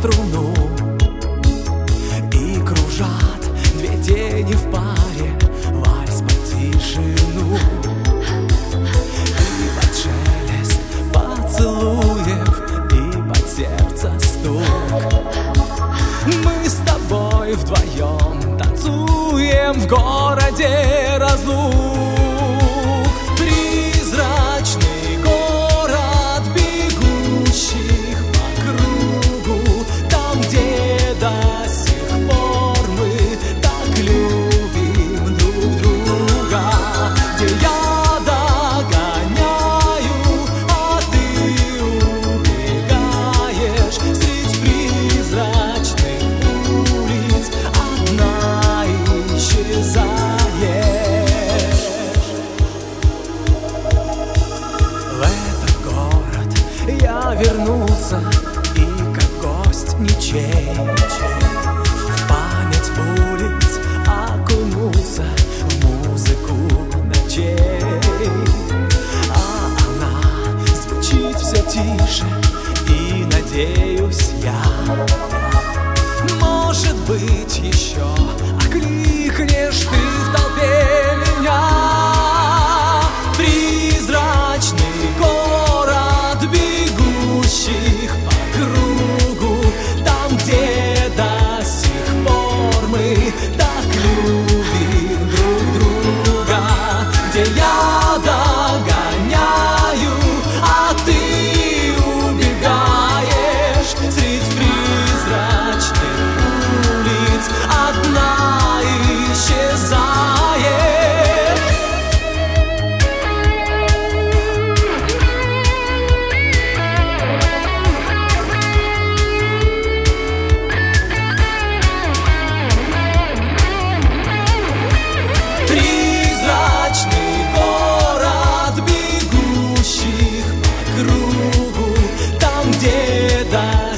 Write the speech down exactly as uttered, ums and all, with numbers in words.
струну, и кружат две тени в паре, вальс под тишину. И под шелест поцелуев, и под сердце стук. Мы с тобой вдвоем танцуем в городе разлук. Призрачный город бегущих по кругу, там, где до сих пор мы так любим друг друга, где я догоняю, а ты убегаешь средь призрачных улиц, одна исчезаешь. В этот город я вернулся, и как гость ничей, в память улиц окунулся, в музыку ночей. А она звучит все тише, и надеюсь я, может быть, еще окликнешь ты в толпе меня. Призрачный город бегущих по кругу, там, где до сих пор мы так любим друг друга, где я догоняю, а ты убегаешь средь призрачных улиц, одна исчезаешь. Призрачный город бегущих по кругу, там, где до